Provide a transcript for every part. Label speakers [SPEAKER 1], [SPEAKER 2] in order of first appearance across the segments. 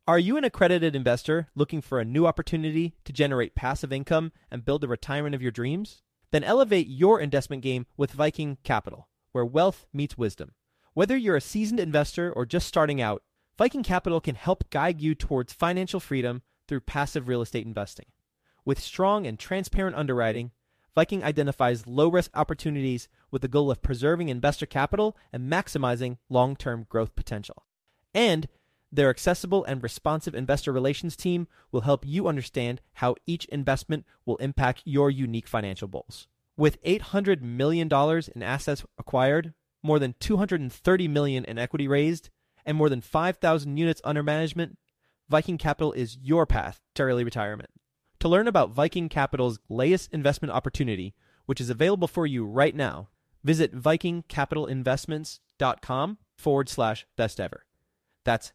[SPEAKER 1] Are you an accredited investor looking for a new opportunity to generate passive income and build the retirement of your dreams? Then elevate your investment game with Viking Capital, where wealth meets wisdom. Whether you're a seasoned investor or just starting out, Viking Capital can help guide you towards financial freedom through passive real estate investing. With strong and transparent underwriting, Viking identifies low-risk opportunities with the goal of preserving investor capital and maximizing long-term growth potential. And their accessible and responsive investor relations team will help you understand how each investment will impact your unique financial goals. With $800 million in assets acquired, more than $230 million in equity raised, and more than 5,000 units under management, Viking Capital is your path to early retirement. To learn about Viking Capital's latest investment opportunity, which is available for you right now, visit vikingcapitalinvestments.com/best ever. That's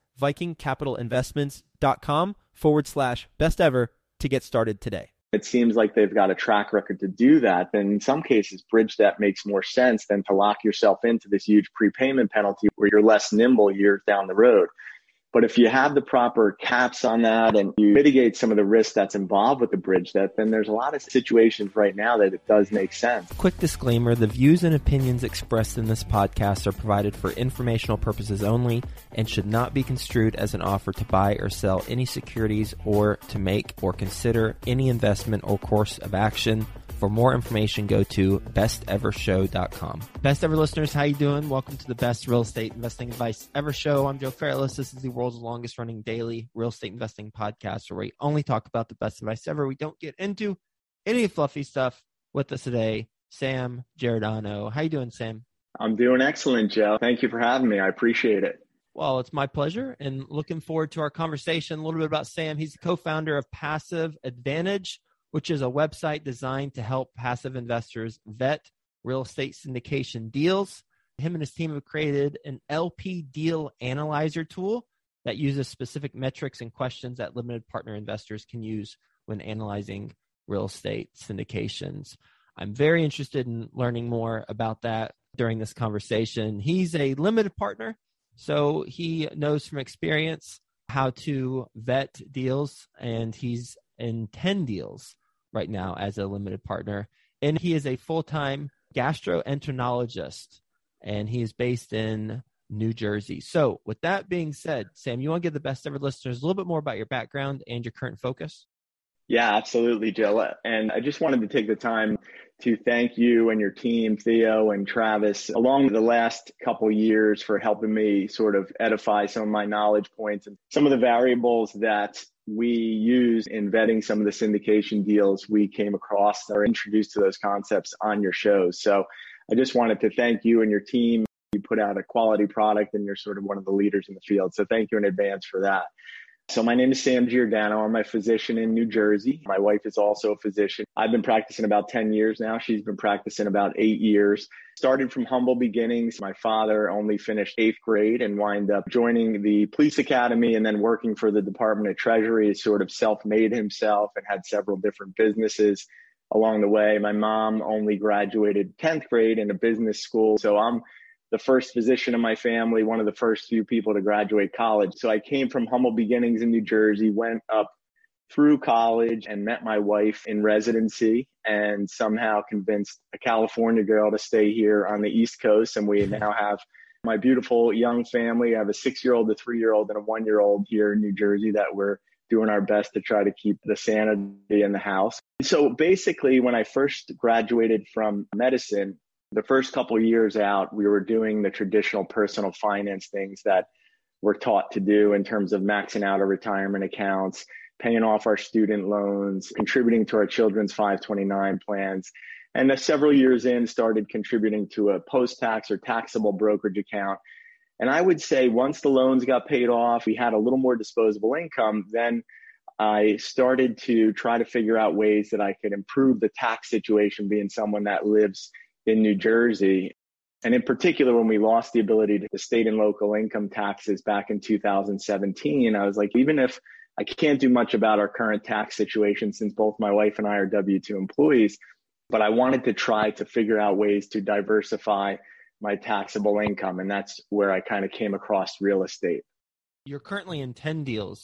[SPEAKER 1] vikingcapitalinvestments.com/best ever to get started today.
[SPEAKER 2] It seems like they've got a track record to do that. Then in some cases, bridge debt makes more sense than to lock yourself into this huge prepayment penalty where you're less nimble years down the road. But if you have the proper caps on that and you mitigate some of the risk that's involved with the bridge debt, then there's a lot of situations right now that it does make sense.
[SPEAKER 1] Quick disclaimer, the views and opinions expressed in this podcast are provided for informational purposes only and should not be construed as an offer to buy or sell any securities or to make or consider any investment or course of action. For more information, go to bestevershow.com. Best Ever listeners, how you doing? Welcome to the Best Real Estate Investing Advice Ever Show. I'm Joe Fairless. This is the world's longest running daily real estate investing podcast where we only talk about the best advice ever. We don't get into any fluffy stuff. With us today, Sam Giordano. How you doing, Sam?
[SPEAKER 2] I'm doing excellent, Joe. Thank you for having me. I appreciate it.
[SPEAKER 1] Well, it's my pleasure and looking forward to our conversation. A little bit about Sam. He's the co-founder of Passive Advantage, which is a website designed to help passive investors vet real estate syndication deals. Him and his team have created an LP deal analyzer tool that uses specific metrics and questions that limited partner investors can use when analyzing real estate syndications. I'm very interested in learning more about that during this conversation. He's a limited partner, so he knows from experience how to vet deals, and he's in 10 deals right now as a limited partner. And he is a full-time gastroenterologist, and he is based in New Jersey. So with that being said, Sam, you want to give the Best Ever listeners a little bit more about your background and your current focus?
[SPEAKER 2] Yeah, absolutely, Joe. And I just wanted to take the time to thank you and your team, Theo and Travis, along the last couple of years for helping me sort of edify some of my knowledge points and some of the variables that we use in vetting some of the syndication deals we came across or introduced to those concepts on your shows. So I just wanted to thank you and your team. You put out a quality product and you're sort of one of the leaders in the field. So thank you in advance for that. So my name is Sam Giordano. I'm a physician in New Jersey. My wife is also a physician. I've been practicing about 10 years now. She's been practicing about 8 years. Started from humble beginnings. My father only finished 8th grade and wound up joining the police academy and then working for the Department of Treasury. He sort of self-made himself and had several different businesses along the way. My mom only graduated 10th grade in a business school. So I'm the first physician in my family, one of the first few people to graduate college. So I came from humble beginnings in New Jersey, went up through college and met my wife in residency and somehow convinced a California girl to stay here on the East Coast. And we now have my beautiful young family. I have a 6-year-old, a 3-year-old, and a 1-year-old here in New Jersey that we're doing our best to try to keep the sanity in the house. So basically, when I first graduated from medicine, the first couple of years out, we were doing the traditional personal finance things that we're taught to do in terms of maxing out our retirement accounts, paying off our student loans, contributing to our children's 529 plans. And several years in, started contributing to a post-tax or taxable brokerage account. And I would say once the loans got paid off, we had a little more disposable income, then I started to try to figure out ways that I could improve the tax situation being someone that lives in New Jersey. And in particular, when we lost the ability to state and local income taxes back in 2017, I was like, even if I can't do much about our current tax situation since both my wife and I are W-2 employees, but I wanted to try to figure out ways to diversify my taxable income. And that's where I kind of came across real estate.
[SPEAKER 1] You're currently in 10 deals.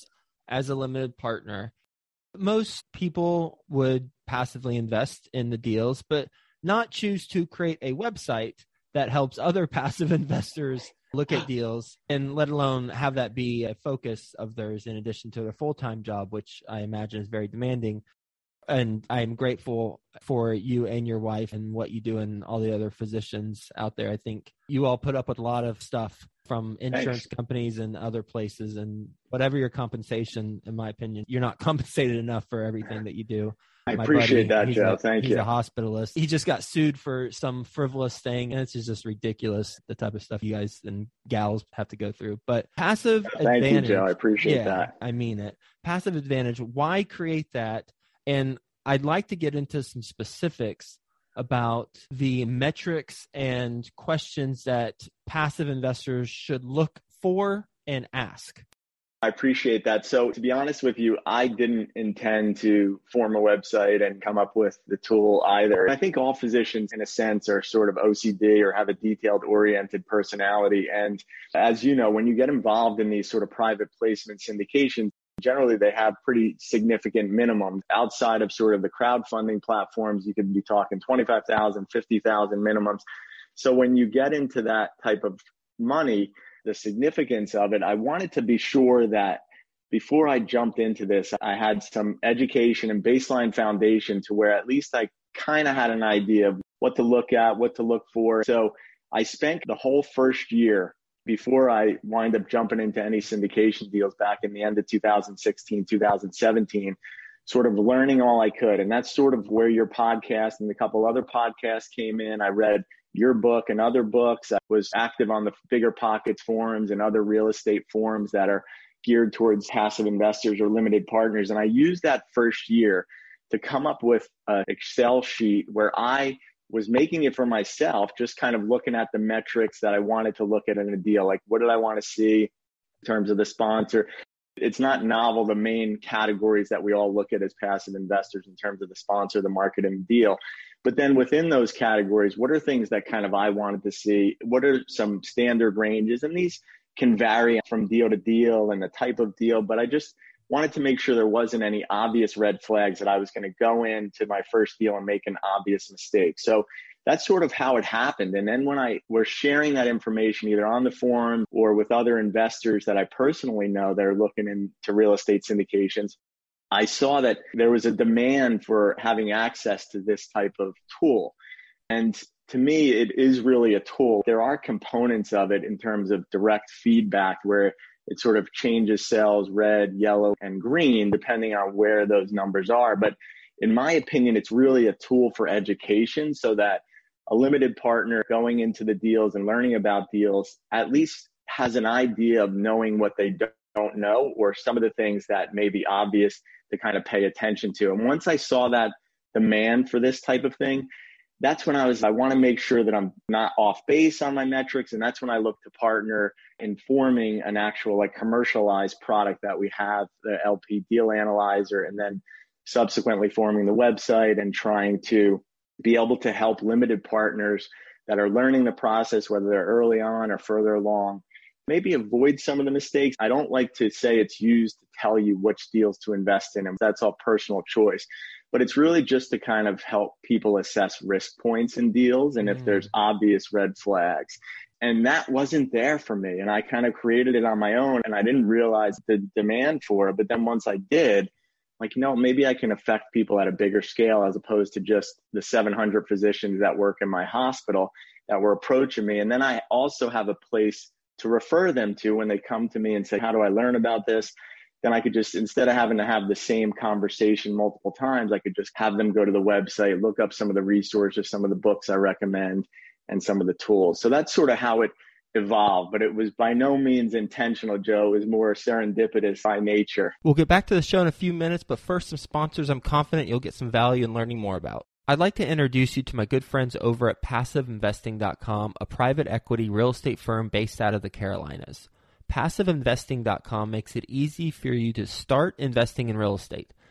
[SPEAKER 1] as a limited partner. Most people would passively invest in the deals, but not choose to create a website that helps other passive investors look at deals, and let alone have that be a focus of theirs in addition to their full-time job, which I imagine is very demanding. And I'm grateful for you and your wife and what you do and all the other physicians out there. I think you all put up with a lot of stuff from insurance companies and other places, and whatever your compensation, in my opinion, you're not compensated enough for everything that you do.
[SPEAKER 2] I appreciate that, Joe. Thank you.
[SPEAKER 1] He's a hospitalist. He just got sued for some frivolous thing, and it's just ridiculous, the type of stuff you guys and gals have to go through. But passive advantage.
[SPEAKER 2] Thank you, Joe. I appreciate that.
[SPEAKER 1] I mean it. Passive advantage. Why create that? And I'd like to get into some specifics about the metrics and questions that passive investors should look for and ask.
[SPEAKER 2] I appreciate that. So to be honest with you, I didn't intend to form a website and come up with the tool either. I think all physicians, in a sense, are sort of OCD or have a detailed-oriented personality. And as you know, when you get involved in these sort of private placement syndications, generally they have pretty significant minimums. Outside of sort of the crowdfunding platforms, you could be talking 25,000, 50,000 minimums. So when you get into that type of money, the significance of it, I wanted to be sure that before I jumped into this, I had some education and baseline foundation to where at least I kind of had an idea of what to look at, what to look for. So I spent the whole first year before I wind up jumping into any syndication deals back in the end of 2016, 2017, sort of learning all I could. And that's sort of where your podcast and a couple other podcasts came in. I read your book and other books. I was active on the Bigger Pockets forums and other real estate forums that are geared towards passive investors or limited partners. And I used that first year to come up with an Excel sheet where I was making it for myself, just kind of looking at the metrics that I wanted to look at in a deal. Like, what did I want to see in terms of the sponsor? It's not novel, the main categories that we all look at as passive investors in terms of the sponsor, the market, and the deal. But then within those categories, what are things that kind of I wanted to see? What are some standard ranges? And these can vary from deal to deal and the type of deal, but I just wanted to make sure there wasn't any obvious red flags that I was going to go into my first deal and make an obvious mistake. So that's sort of how it happened. And then when I was sharing that information either on the forum or with other investors that I personally know that are looking into real estate syndications, I saw that there was a demand for having access to this type of tool. And to me, it is really a tool. There are components of it in terms of direct feedback where it sort of changes cells, red, yellow, and green, depending on where those numbers are. But in my opinion, it's really a tool for education so that a limited partner going into the deals and learning about deals at least has an idea of knowing what they don't know or some of the things that may be obvious to kind of pay attention to. And once I saw that demand for this type of thing, that's when I want to make sure that I'm not off base on my metrics. And that's when I look to partner in forming an actual like commercialized product that we have, the LP Deal Analyzer, and then subsequently forming the website and trying to be able to help limited partners that are learning the process, whether they're early on or further along, maybe avoid some of the mistakes. I don't like to say it's used to tell you which deals to invest in, and that's all personal choice. But it's really just to kind of help people assess risk points in deals and if there's obvious red flags. And that wasn't there for me. And I kind of created it on my own and I didn't realize the demand for it. But then once I did, like, maybe I can affect people at a bigger scale as opposed to just the 700 physicians that work in my hospital that were approaching me. And then I also have a place to refer them to when they come to me and say, how do I learn about this? Then I could just, instead of having to have the same conversation multiple times, I could just have them go to the website, look up some of the resources, some of the books I recommend, and some of the tools. So that's sort of how it evolved, but it was by no means intentional, Joe. It was more serendipitous by nature.
[SPEAKER 1] We'll get back to the show in a few minutes, but first, some sponsors I'm confident you'll get some value in learning more about. I'd like to introduce you to my good friends over at PassiveInvesting.com, a private equity real estate firm based out of the Carolinas. PassiveInvesting.com makes it easy for you to start investing in real estate.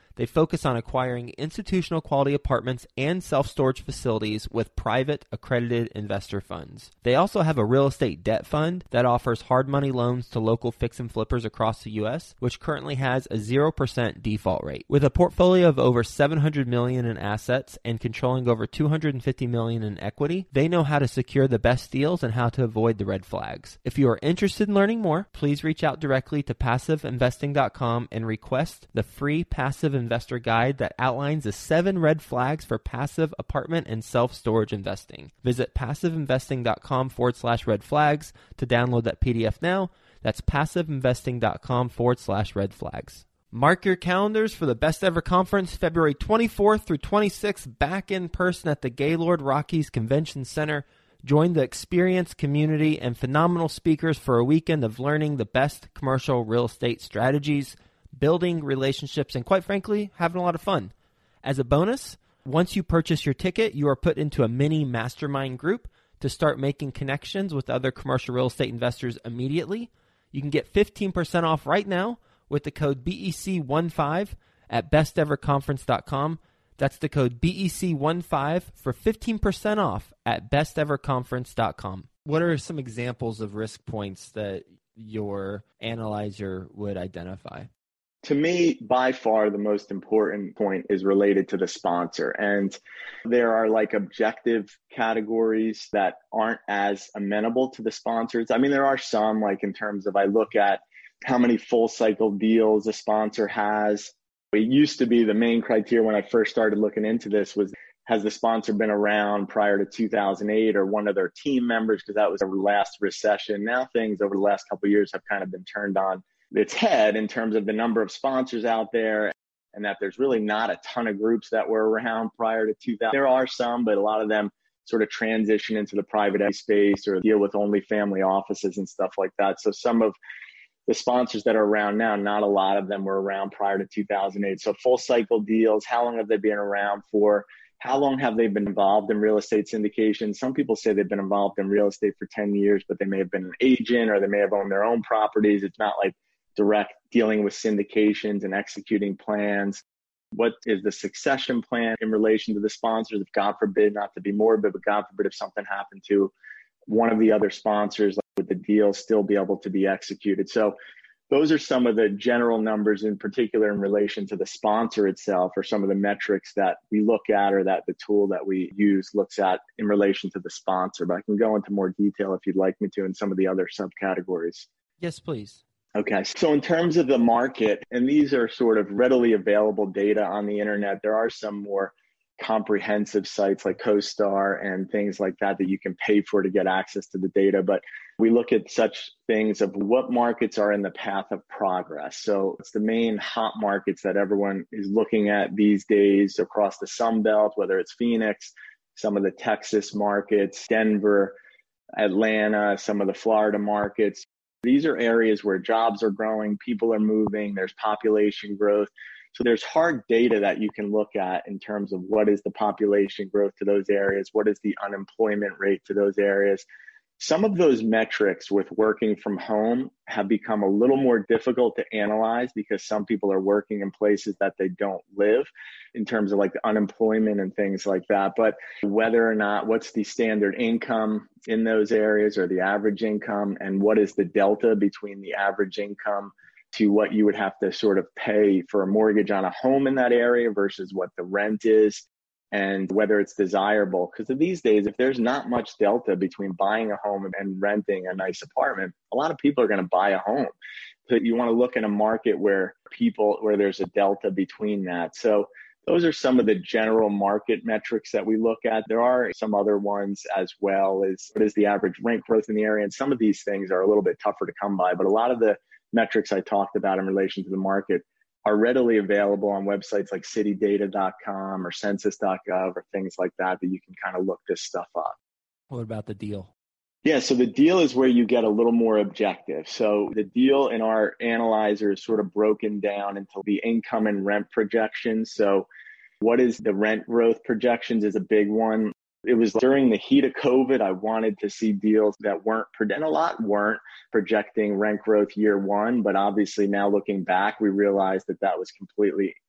[SPEAKER 1] They focus on acquiring institutional quality apartments and self-storage facilities with private accredited investor funds. They also have a real estate debt fund that offers hard money loans to local fix and flippers across the U.S., which currently has a 0% default rate. With a portfolio of over $700 million in assets and controlling over $250 million in equity, they know how to secure the best deals and how to avoid the red flags. If you are interested in learning more, please reach out directly to PassiveInvesting.com and request the free Passive Investor Guide that outlines the 7 red flags for passive apartment and self-storage investing. Visit PassiveInvesting.com/red flags to download that PDF now. That's PassiveInvesting.com/red flags. Mark your calendars for the Best Ever Conference, February 24th through 26th, back in person at the Gaylord Rockies Convention Center. Join the experienced community and phenomenal speakers for a weekend of learning the best commercial real estate strategies, building relationships, and quite frankly, having a lot of fun. As a bonus, once you purchase your ticket, you are put into a mini mastermind group to start making connections with other commercial real estate investors immediately. You can get 15% off right now with the code BEC15 at besteverconference.com. That's the code BEC15 for 15% off at besteverconference.com. What are some examples of risk points that your analyzer would identify?
[SPEAKER 2] To me, by far, the most important point is related to the sponsor. And there are like objective categories that aren't as amenable to the sponsors. I mean, there are some, like in terms of I look at how many full cycle deals a sponsor has. It used to be the main criteria when I first started looking into this was, has the sponsor been around prior to 2008 or one of their team members? Because that was the last recession. Now things over the last couple of years have kind of been turned on its head in terms of the number of sponsors out there, and that there's really not a ton of groups that were around prior to 2000. There are some, but a lot of them sort of transition into the private equity space or deal with only family offices and stuff like that. So some of the sponsors that are around now, not a lot of them were around prior to 2008. So full cycle deals, how long have they been around for? How long have they been involved in real estate syndication? Some people say they've been involved in real estate for 10 years, but they may have been an agent or they may have owned their own properties. It's not like direct dealing with syndications and executing plans. What is the succession plan in relation to the sponsors? If God forbid, not to be morbid, but God forbid if something happened to one of the other sponsors, like, would the deal still be able to be executed? So those are some of the general numbers in particular in relation to the sponsor itself, or some of the metrics that we look at or that the tool that we use looks at in relation to the sponsor. But I can go into more detail if you'd like me to in some of the other subcategories.
[SPEAKER 1] Yes, please.
[SPEAKER 2] Okay, so in terms of the market, and these are sort of readily available data on the internet, there are some more comprehensive sites like CoStar and things like that that you can pay for to get access to the data. But we look at such things of what markets are in the path of progress. So it's the main hot markets that everyone is looking at these days across the Sun Belt, whether it's Phoenix, some of the Texas markets, Denver, Atlanta, some of the Florida markets. These are areas where jobs are growing, people are moving, there's population growth. So there's hard data that you can look at in terms of what is the population growth to those areas, what is the unemployment rate to those areas. Some of those metrics with working from home have become a little more difficult to analyze because some people are working in places that they don't live in terms of like the unemployment and things like that. But whether or not, what's the standard income in those areas or the average income, and what is the delta between the average income to what you would have to sort of pay for a mortgage on a home in that area versus what the rent is, and whether it's desirable. Because these days, if there's not much delta between buying a home and renting a nice apartment, a lot of people are going to buy a home. So you want to look in a market where there's a delta between that. So those are some of the general market metrics that we look at. There are some other ones as well as what is the average rent growth in the area. And some of these things are a little bit tougher to come by, but a lot of the metrics I talked about in relation to the market are readily available on websites like citydata.com or census.gov or things like that you can kind of look this stuff up.
[SPEAKER 1] What about the deal?
[SPEAKER 2] Yeah, so the deal is where you get a little more objective. So the deal in our analyzer is sort of broken down into the income and rent projections. So what is the rent growth projections is a big one. It was during the heat of COVID, I wanted to see deals that weren't projecting rent growth year one. But obviously now looking back, we realized that was completely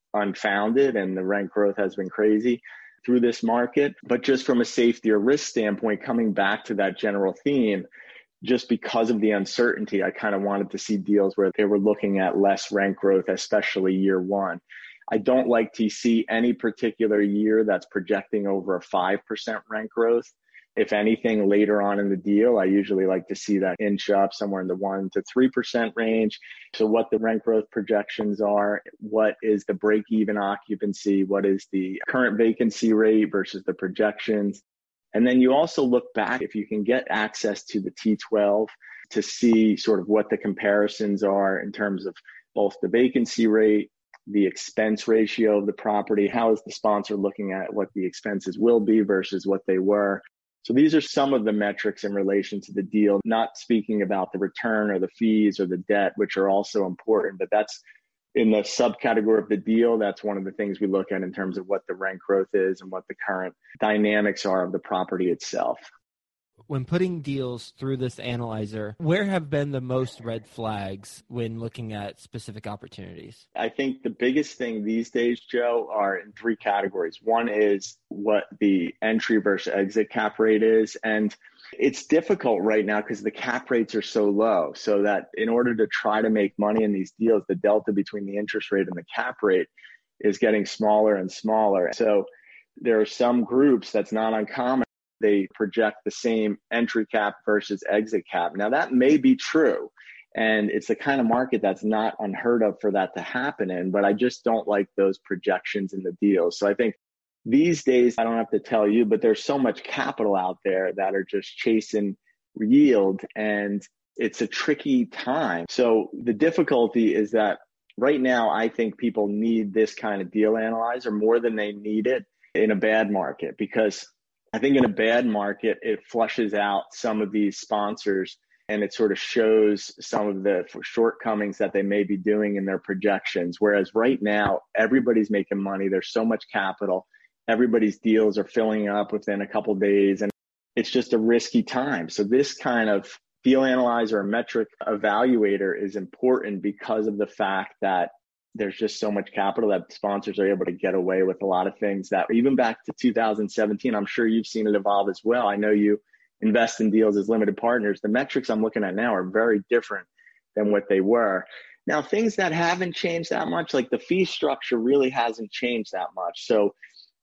[SPEAKER 2] unfounded and the rent growth has been crazy through this market. But just from a safety or risk standpoint, coming back to that general theme, just because of the uncertainty, I kind of wanted to see deals where they were looking at less rent growth, especially year one. I don't like to see any particular year that's projecting over a 5% rent growth. If anything, later on in the deal, I usually like to see that inch up somewhere in the 1 to 3% range. So what the rent growth projections are, what is the break-even occupancy, what is the current vacancy rate versus the projections. And then you also look back, if you can get access to the T12 to see sort of what the comparisons are in terms of both the vacancy rate, the expense ratio of the property, how is the sponsor looking at what the expenses will be versus what they were. So these are some of the metrics in relation to the deal, not speaking about the return or the fees or the debt, which are also important, but that's in the subcategory of the deal. That's one of the things we look at in terms of what the rent growth is and what the current dynamics are of the property itself.
[SPEAKER 1] When putting deals through this analyzer, where have been the most red flags when looking at specific opportunities?
[SPEAKER 2] I think the biggest thing these days, Joe, are in three categories. One is what the entry versus exit cap rate is. And it's difficult right now because the cap rates are so low. So that in order to try to make money in these deals, the delta between the interest rate and the cap rate is getting smaller and smaller. So there are some groups that's not uncommon. They project the same entry cap versus exit cap. Now, that may be true, and it's the kind of market that's not unheard of for that to happen in, but I just don't like those projections in the deals. So I think these days, I don't have to tell you, but there's so much capital out there that are just chasing yield, and it's a tricky time. So the difficulty is that right now, I think people need this kind of deal analyzer more than they need it in a bad market, because I think in a bad market, it flushes out some of these sponsors and it sort of shows some of the shortcomings that they may be doing in their projections. Whereas right now, everybody's making money. There's so much capital. Everybody's deals are filling up within a couple of days, and it's just a risky time. So this kind of deal analyzer or metric evaluator is important because of the fact that there's just so much capital that sponsors are able to get away with a lot of things that even back to 2017, I'm sure you've seen it evolve as well. I know you invest in deals as limited partners. The metrics I'm looking at now are very different than what they were. Now, things that haven't changed that much, like the fee structure really hasn't changed that much. So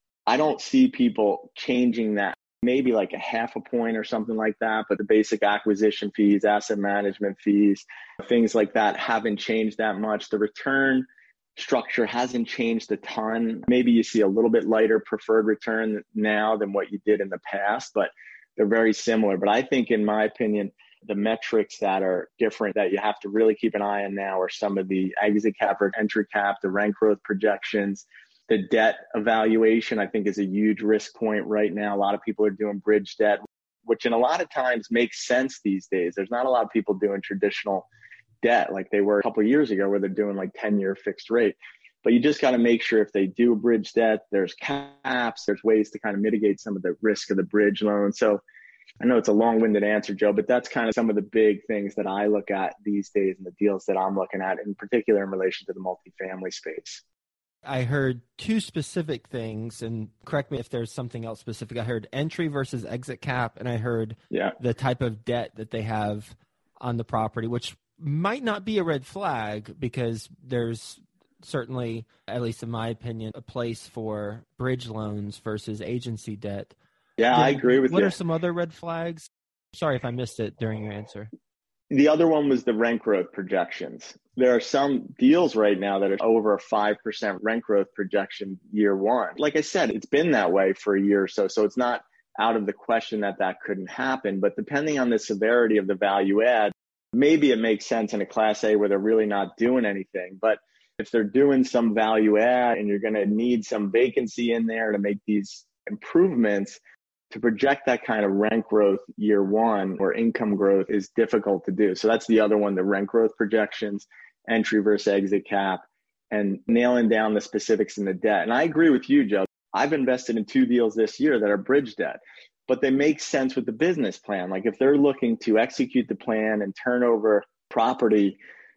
[SPEAKER 2] I don't see people changing that, maybe like a half a point or something like that. But the basic acquisition fees, asset management fees, things like that haven't changed that much. The return structure hasn't changed a ton. Maybe you see a little bit lighter preferred return now than what you did in the past, but they're very similar. But I think, in my opinion, the metrics that are different that you have to really keep an eye on now are some of the exit cap or entry cap, the rent growth projections, the debt evaluation, I think, is a huge risk point right now. A lot of people are doing bridge debt, which in a lot of times makes sense these days. There's not a lot of people doing traditional debt like they were a couple of years ago where they're doing like 10-year fixed rate. But you just got to make sure if they do a bridge debt, there's caps, there's ways to kind of mitigate some of the risk of the bridge loan. So I know it's a long-winded answer, Joe, but that's kind of some of the big things that I look at these days in the deals that I'm looking at, in particular in relation to the multifamily space.
[SPEAKER 1] I heard two specific things, and correct me if there's something else specific. I heard entry versus exit cap, and I heard the type of debt that they have on the property, which might not be a red flag because there's certainly, at least in my opinion, a place for bridge loans versus agency debt.
[SPEAKER 2] Yeah, I agree with you.
[SPEAKER 1] What are some other red flags? Sorry if I missed it during your answer.
[SPEAKER 2] The other one was the rent growth projections. There are some deals right now that are over a 5% rent growth projection year one. Like I said, it's been that way for a year or so. So it's not out of the question that that couldn't happen. But depending on the severity of the value add, maybe it makes sense in a Class A where they're really not doing anything. But if they're doing some value add and you're going to need some vacancy in there to make these improvements, to project that kind of rent growth year one or income growth is difficult to do. So that's the other one, the rent growth projections, entry versus exit cap, and nailing down the specifics in the debt. And I agree with you, Joe. I've invested in 2 deals this year that are bridge debt, but they make sense with the business plan. Like if they're looking to execute the plan and turn over property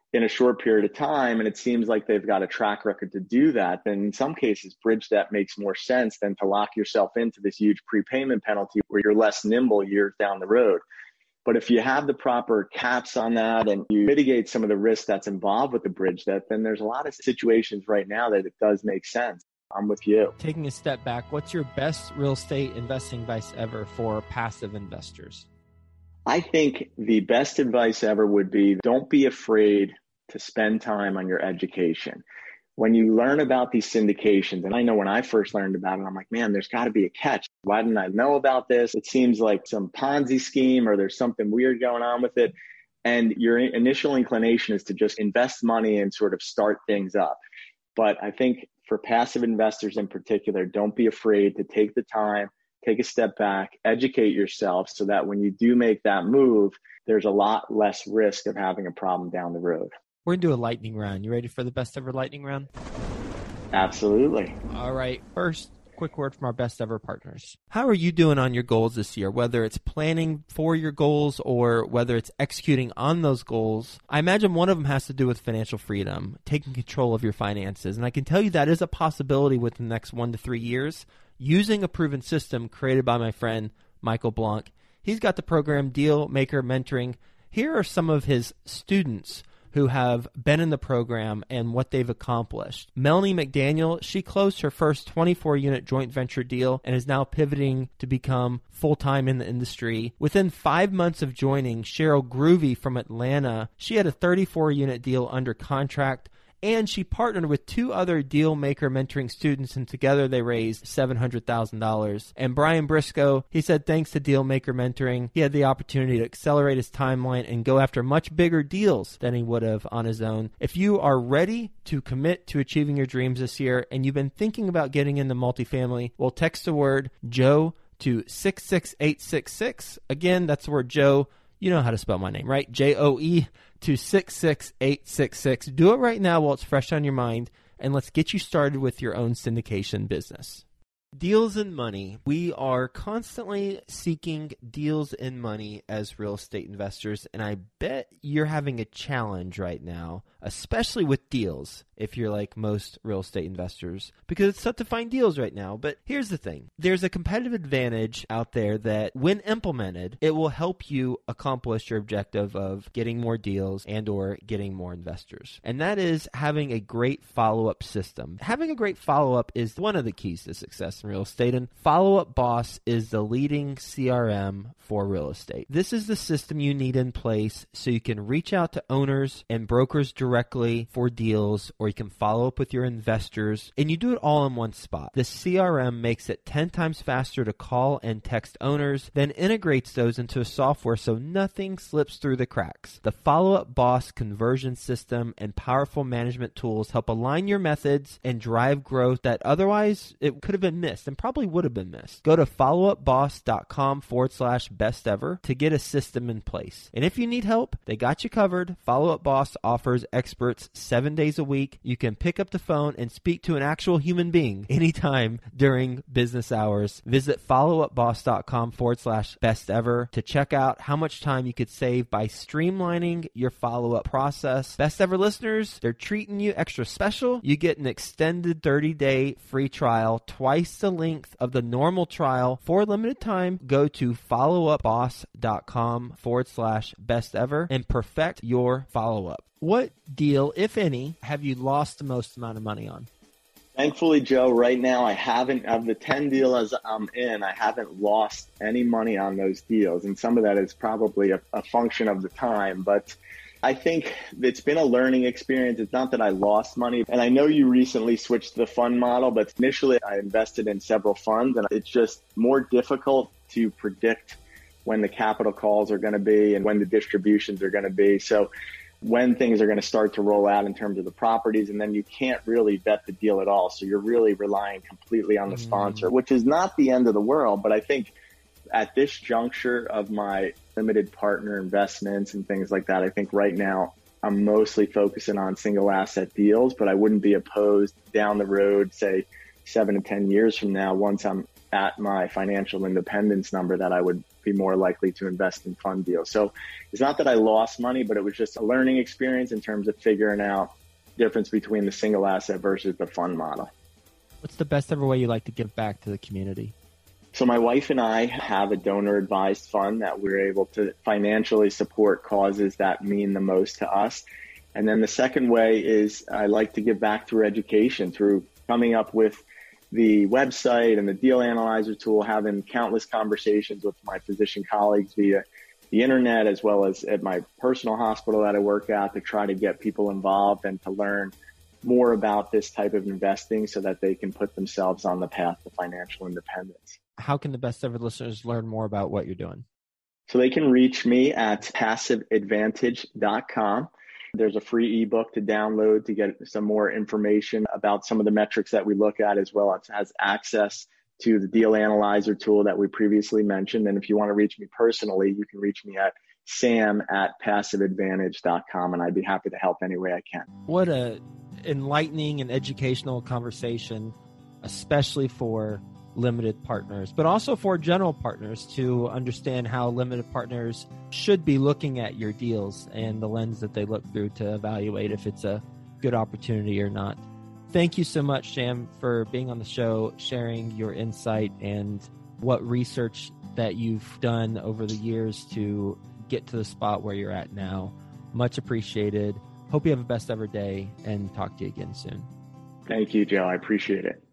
[SPEAKER 2] in a short period of time, and it seems like they've got a track record to do that, then in some cases, bridge debt makes more sense than to lock yourself into this huge prepayment penalty where you're less nimble years down the road. But if you have the proper caps on that and you mitigate some of the risk that's involved with the bridge debt, then there's a lot of situations right now that it does make sense. I'm with you.
[SPEAKER 1] Taking a step back, what's your best real estate investing advice ever for passive investors?
[SPEAKER 2] I think the best advice ever would be don't be afraid to spend time on your education. When you learn about these syndications, and I know when I first learned about it, I'm like, man, there's got to be a catch. Why didn't I know about this? It seems like some Ponzi scheme or there's something weird going on with it. And your initial inclination is to just invest money and sort of start things up. But I think for passive investors in particular, don't be afraid to take the time, take a step back, educate yourself so that when you do make that move, there's a lot less risk of having a problem down the road.
[SPEAKER 1] We're going to do a lightning round. You ready for the best ever lightning round?
[SPEAKER 2] Absolutely.
[SPEAKER 1] All right. First, quick word from our best ever partners. How are you doing on your goals this year? Whether it's planning for your goals or whether it's executing on those goals, I imagine one of them has to do with financial freedom, taking control of your finances. And I can tell you that is a possibility within the next 1 to 3 years using a proven system created by my friend Michael Blanc. He's got the program Deal Maker Mentoring. Here are some of his students who have been in the program and what they've accomplished. Melanie McDaniel, she closed her first 24-unit joint venture deal and is now pivoting to become full-time in the industry. Within 5 months of joining, Cheryl Groovy from Atlanta, she had a 34-unit deal under contract, and she partnered with 2 other Deal Maker Mentoring students, and together they raised $700,000. And Brian Briscoe, he said thanks to Deal Maker Mentoring, he had the opportunity to accelerate his timeline and go after much bigger deals than he would have on his own. If you are ready to commit to achieving your dreams this year and you've been thinking about getting into multifamily, well, text the word Joe to 66866. Again, that's the word Joe. You know how to spell my name, right? Joe to 66866. Do it right now while it's fresh on your mind, and let's get you started with your own syndication business. Deals and money. We are constantly seeking deals and money as real estate investors, and I bet you're having a challenge right now, especially with deals, if you're like most real estate investors, because it's tough to find deals right now. But here's the thing. There's a competitive advantage out there that when implemented, it will help you accomplish your objective of getting more deals and or getting more investors. And that is having a great follow-up system. Having a great follow-up is one of the keys to success in real estate, and Follow Up Boss is the leading CRM for real estate. This is the system you need in place so you can reach out to owners and brokers directly for deals, or you can follow up with your investors, and you do it all in one spot. The CRM makes it 10 times faster to call and text owners, then integrates those into a software so nothing slips through the cracks. The Follow Up Boss conversion system and powerful management tools help align your methods and drive growth that otherwise it could have been missed and probably would have been missed. Go to followupboss.com/best ever to get a system in place. And if you need help, they got you covered. Follow Up Boss offers experts 7 days a week. You can pick up the phone and speak to an actual human being anytime during business hours. Visit followupboss.com/best ever to check out how much time you could save by streamlining your follow-up process. Best Ever listeners, they're treating you extra special. You get an extended 30-day free trial, twice the length of the normal trial for a limited time. Go to followupboss.com/best ever and perfect your follow-up. What deal, if any, have you lost the most amount of money on?
[SPEAKER 2] Thankfully, Joe, right now I haven't, of the 10 deals I'm in, I haven't lost any money on those deals. And some of that is probably a function of the time. But I think it's been a learning experience. It's not that I lost money. And I know you recently switched to the fund model, but initially I invested in several funds, and it's just more difficult to predict when the capital calls are going to be and when the distributions are going to be. So when things are going to start to roll out in terms of the properties, and then you can't really vet the deal at all. So you're really relying completely on the sponsor, which is not the end of the world. But I think at this juncture of my limited partner investments and things like that, I think right now I'm mostly focusing on single asset deals, but I wouldn't be opposed down the road, say 7 to 10 years from now, once I'm at my financial independence number, that I would be more likely to invest in fund deals. So it's not that I lost money, but it was just a learning experience in terms of figuring out the difference between the single asset versus the fund model.
[SPEAKER 1] What's the best ever way you like to give back to the community?
[SPEAKER 2] So my wife and I have a donor-advised fund that we're able to financially support causes that mean the most to us. And then the second way is I like to give back through education, through coming up with the website and the deal analyzer tool, having countless conversations with my physician colleagues via the internet, as well as at my personal hospital that I work at, to try to get people involved and to learn more about this type of investing so that they can put themselves on the path to financial independence.
[SPEAKER 1] How can the best ever listeners learn more about what you're doing?
[SPEAKER 2] So they can reach me at passiveadvantage.com. There's a free ebook to download to get some more information about some of the metrics that we look at, as well as has access to the deal analyzer tool that we previously mentioned. And if you want to reach me personally, you can reach me at sam@passiveadvantage.com, and I'd be happy to help any way I can.
[SPEAKER 1] What a enlightening and educational conversation, especially for limited partners, but also for general partners to understand how limited partners should be looking at your deals and the lens that they look through to evaluate if it's a good opportunity or not. Thank you so much, Sam, for being on the show, sharing your insight and what research that you've done over the years to get to the spot where you're at now. Much appreciated. Hope you have a best ever day, and talk to you again soon.
[SPEAKER 2] Thank you, Joe. I appreciate it.